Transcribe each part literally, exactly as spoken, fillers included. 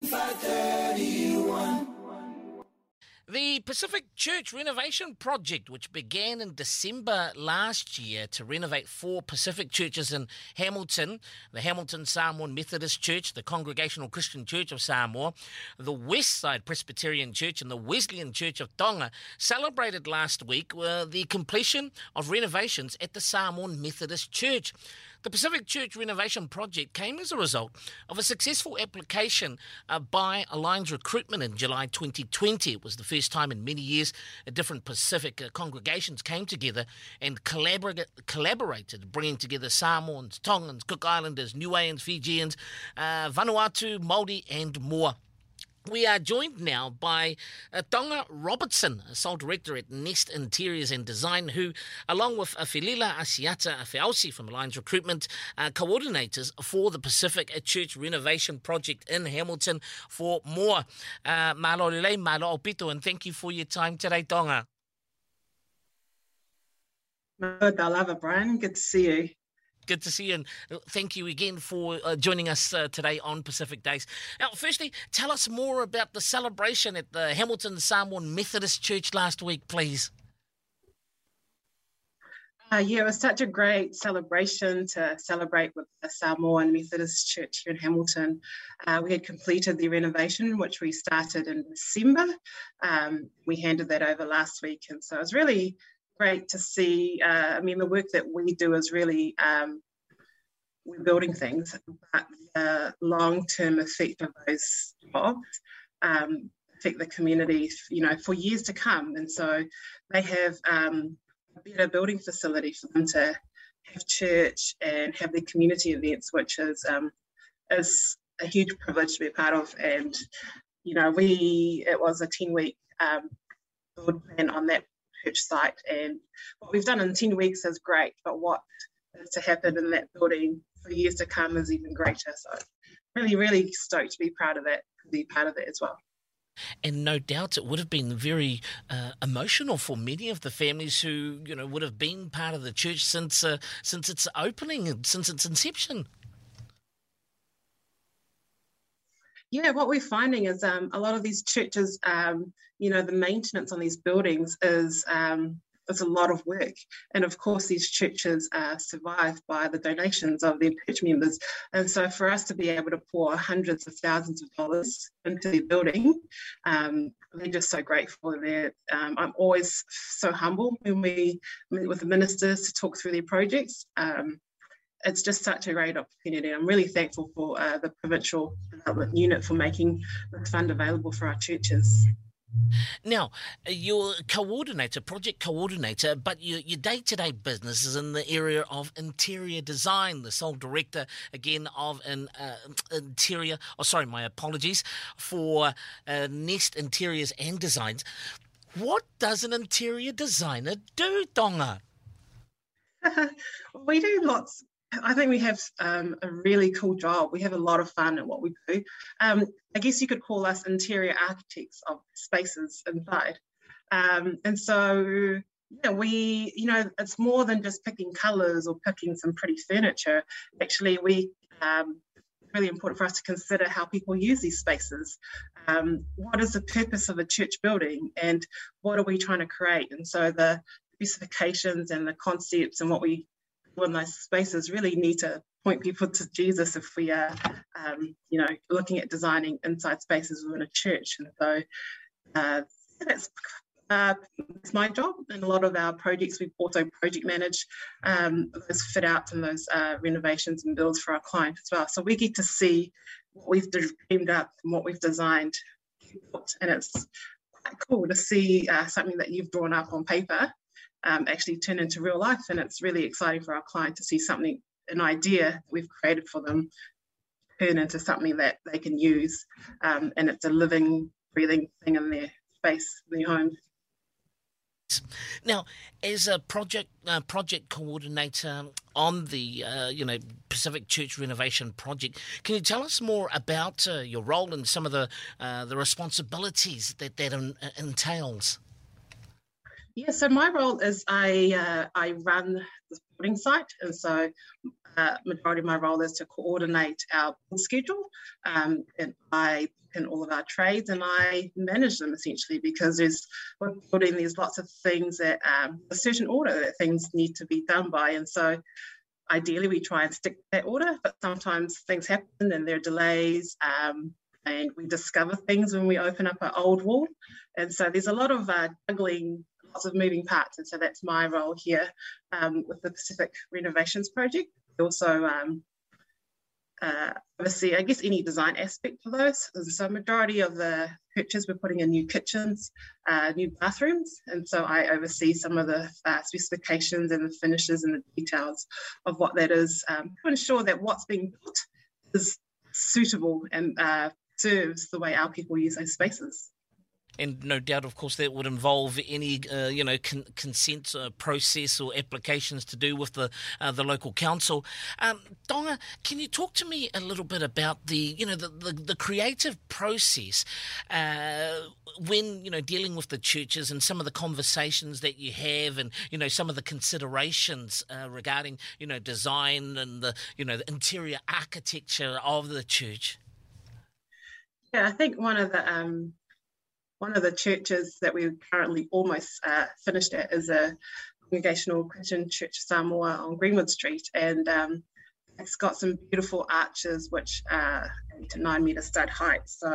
The Pacific Church renovation project, which began in December last year to renovate four Pacific churches in Hamilton, the Hamilton Samoan Methodist Church, the Congregational Christian Church of Samoa, the Westside Presbyterian Church and the Wesleyan Church of Tonga, celebrated last week uh, the completion of renovations at the Samoan Methodist Church. The Pacific Church renovation project came as a result of a successful application uh, by Alliance Recruitment in July twenty twenty. It was the first time in many years uh, different Pacific uh, congregations came together and collabor- collaborated, bringing together Samoans, Tongans, Cook Islanders, Niueans, Fijians, uh, Vanuatu, Māori and more. We are joined now by uh, Tonga Robertson, sole director at Nest Interiors and Design, who, along with uh, Felila Asiata Feausi from Alliance Recruitment, uh, coordinators for the Pacific Church renovation project in Hamilton for more. Uh, Malo lele, malo opito, and thank you for your time today, Tonga. Good, I love it, Brian. Good to see you. Good to see you, and thank you again for uh, joining us uh, today on Pacific Days. Now, firstly, tell us more about the celebration at the Hamilton Samoan Methodist Church last week, please. Uh, yeah, it was such a great celebration to celebrate with the Samoan Methodist Church here in Hamilton. Uh, we had completed the renovation, which we started in December. Um, we handed that over last week, and so it was really great to see. Uh, I mean, the work that we do is really, um, we're building things, but the long-term effect of those jobs um, affect the community, you know, for years to come. And so they have um, a better building facility for them to have church and have their community events, which is um, is a huge privilege to be a part of. And, you know, we, it was a ten-week um, build plan on that church site, and what we've done in ten weeks is great, but what is to happen in that building for years to come is even greater. So really, really stoked to be proud of that, to be part of it as well. And no doubt it would have been very uh, emotional for many of the families who, you know, would have been part of the church since uh, since its opening and since its inception. Yeah, what we're finding is um, a lot of these churches, um, you know, the maintenance on these buildings is um, is a lot of work. And of course, these churches are survived by the donations of their church members. And so for us to be able to pour hundreds of thousands of dollars into their building, um, they're just so grateful. They're, um, I'm always so humble when we meet with the ministers to talk through their projects. Um, It's just such a great opportunity. I'm really thankful for uh, the Provincial Development Unit for making this fund available for our churches. Now, you're coordinator, project coordinator, but your, your day-to-day business is in the area of interior design, the sole director, again, of an uh, interior, oh, sorry, my apologies, for uh, Nest Interiors and Designs. What does an interior designer do, Tonga? We do lots. I think we have um, a really cool job. We have a lot of fun at what we do. Um, I guess you could call us interior architects of spaces inside. Um, and so, yeah, we, you know, it's more than just picking colours or picking some pretty furniture. Actually, we, um, it's really important for us to consider how people use these spaces. Um, what is the purpose of a church building and what are we trying to create? And so the specifications and the concepts and what we in those spaces really need to point people to Jesus if we are, um, you know, looking at designing inside spaces within a church. And so uh, that's, uh, that's my job. And a lot of our projects, we also project manage um, those fit outs and those uh, renovations and builds for our clients as well. So we get to see what we've dreamed up and what we've designed. And it's quite cool to see uh, something that you've drawn up on paper Um, actually turn into real life, and it's really exciting for our client to see something, an idea we've created for them, turn into something that they can use, um, and it's a living, breathing thing in their space, in their home. Now, as a project uh, project coordinator on the uh, you know Pacific Church renovation project, can you tell us more about uh, your role and some of the uh, the responsibilities that that en- entails? Yeah, so my role is I uh, I run the building site, and so uh, majority of my role is to coordinate our schedule, um, and I in all of our trades, and I manage them essentially, because there's we're building there's lots of things that um, a certain order that things need to be done by, and so ideally we try and stick to that order, but sometimes things happen and there are delays, um, and we discover things when we open up an old wall, and so there's a lot of uh, juggling, lots of moving parts, and so that's my role here um, with the Pacific Renovations Project. Also um, uh, oversee, I guess, any design aspect for those. So majority of the churches, we're putting in new kitchens, uh, new bathrooms, and so I oversee some of the uh, specifications and the finishes and the details of what that is, um, to ensure that what's being built is suitable and uh, serves the way our people use those spaces. And no doubt, of course, that would involve any, uh, you know, con- consent uh, process or applications to do with the uh, the local council. Um, Tonga, can you talk to me a little bit about the, you know, the, the, the creative process uh, when, you know, dealing with the churches and some of the conversations that you have, and, you know, some of the considerations uh, regarding, you know, design and the, you know, the interior architecture of the church? Yeah, I think one of the um, One of the churches that we're currently almost uh, finished at is a Congregational Christian Church Samoa on Greenwood Street, and um, it's got some beautiful arches which are eight to nine metre stud height. So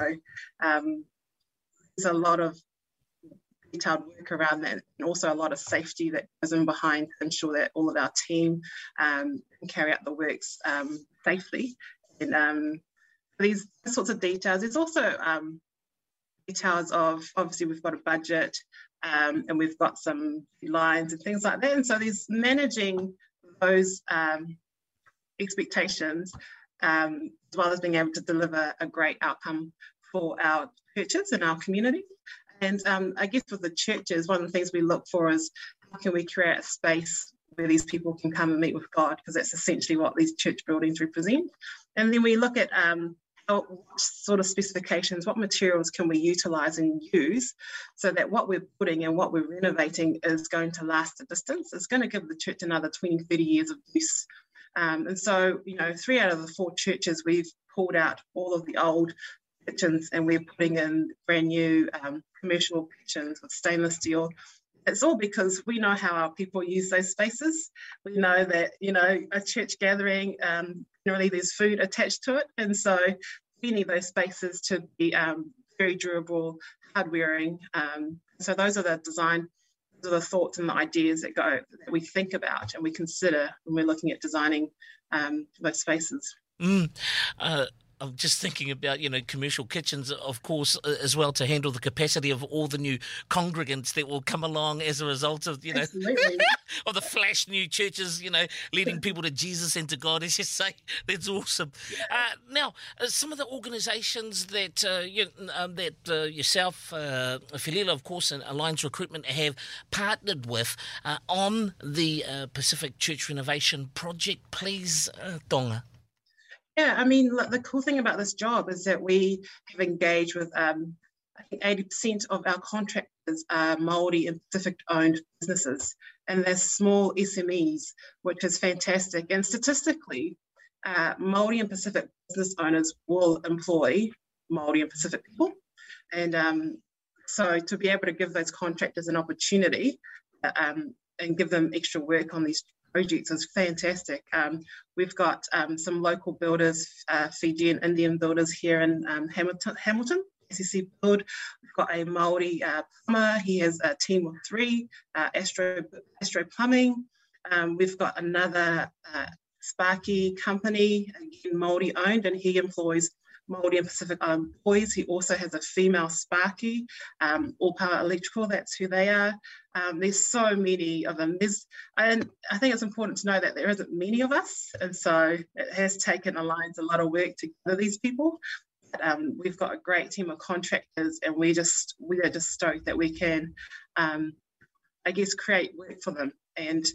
um, there's a lot of detailed work around that, and also a lot of safety that goes in behind to ensure that all of our team um, can carry out the works um, safely. And um, these sorts of details. There's also um, details of, obviously we've got a budget um, and we've got some lines and things like that, and so there's managing those um, expectations um, as well as being able to deliver a great outcome for our churches and our community. And um, I guess with the churches, one of the things we look for is how can we create a space where these people can come and meet with God, because that's essentially what these church buildings represent. And then we look at um, what sort of specifications, what materials can we utilise and use so that what we're putting and what we're renovating is going to last a distance. It's going to give the church another twenty, thirty years of use. Um, and so, you know, three out of the four churches, we've pulled out all of the old kitchens and we're putting in brand new um, commercial kitchens with stainless steel. It's all because we know how our people use those spaces. We know that, you know, a church gathering, um, generally there's food attached to it. And so we need those spaces to be um, very durable, hard-wearing. Um, so those are the design, those are the thoughts and the ideas that go, that we think about and we consider when we're looking at designing um, those spaces. Mm. Uh, I'm just thinking about, you know, commercial kitchens, of course, as well, to handle the capacity of all the new congregants that will come along as a result of, you know, of the flash new churches, you know, leading people to Jesus and to God, as you say. That's awesome. Uh, now, uh, some of the organisations that uh, you, um, that uh, yourself, uh, Felila, of course, and Alliance Recruitment have partnered with uh, on the uh, Pacific Church Renovation Project, please, uh, Tonga. Yeah, I mean, the cool thing about this job is that we have engaged with, um, I think eighty percent of our contractors are Māori and Pacific-owned businesses, and they're small S M Es, which is fantastic. And statistically, uh, Māori and Pacific business owners will employ Māori and Pacific people. And um, so to be able to give those contractors an opportunity uh, um, and give them extra work on these projects is fantastic. Um, we've got um, some local builders, uh, Fijian Indian builders here in um, Hamilton, Hamilton, S C C Build. We've got a Māori uh, plumber. He has a team of three, uh, Astro, Astro Plumbing. Um, we've got another uh, Sparky company, again Māori owned, and he employs Māori and Pacific employees. He also has a female Sparky, um, All Power Electrical, that's who they are. Um, there's so many of them. There's, and I think it's important to know that there isn't many of us, and so it has taken Alliance a lot of work to gather these people. But, um, we've got a great team of contractors, and we just we are just stoked that we can, um, I guess, create work for them. And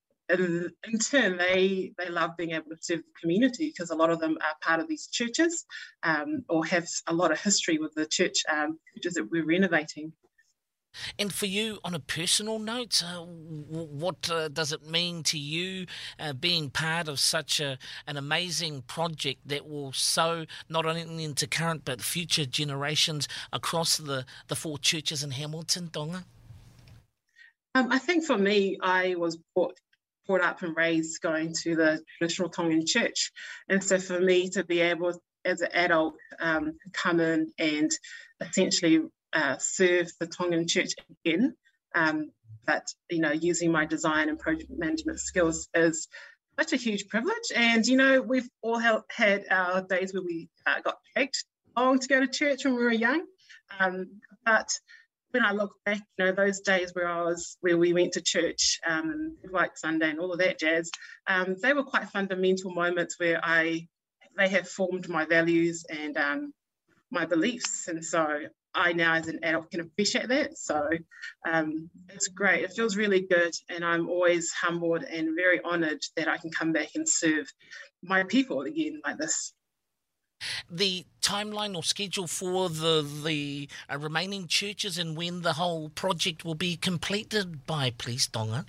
in, in turn, they they love being able to serve the community, because a lot of them are part of these churches um, or have a lot of history with the church um, churches that we're renovating. And for you, on a personal note, uh, w- what uh, does it mean to you uh, being part of such a, an amazing project that will sow not only into current but future generations across the, the four churches in Hamilton, Tonga? Um, I think for me, I was brought, brought up and raised going to the traditional Tongan church. And so for me to be able, as an adult, um, come in and essentially uh, serve the Tongan church again, um, but, you know, using my design and project management skills is such a huge privilege. And, you know, we've all had our days where we uh, got dragged along to go to church when we were young. Um, but when I look back, you know, those days where I was, where we went to church, um, White Sunday and all of that jazz, um, they were quite fundamental moments where I, they have formed my values and um, my beliefs. And so I now as an adult can appreciate that. So um, it's great. It feels really good. And I'm always humbled and very honoured that I can come back and serve my people again like this. The timeline or schedule for the the uh, remaining churches and when the whole project will be completed by, please, Tonga?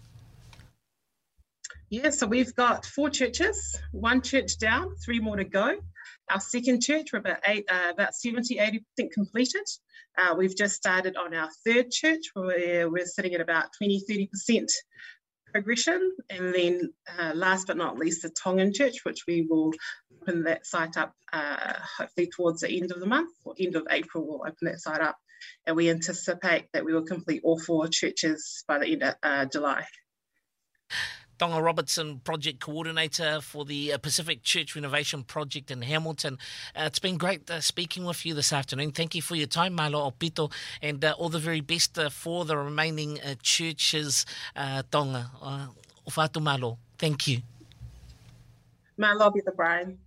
Yeah, so we've got four churches, one church down, three more to go. Our second church, we're about eight, uh, about seventy, eighty percent completed. Uh, we've just started on our third church where we're sitting at about twenty, thirty percent progression. And then uh, last but not least, the Tongan church, which we will open that site up uh, hopefully towards the end of the month or end of April, we'll open that site up. And we anticipate that we will complete all four churches by the end of uh, July. Tonga Robertson, Project Coordinator for the uh, Pacific Church Renovation Project in Hamilton. Uh, it's been great uh, speaking with you this afternoon. Thank you for your time, Malo Opito, and uh, all the very best uh, for the remaining uh, churches, uh, Tonga. Uh, Ofatu Malo, thank you. Malo Opito, Brian.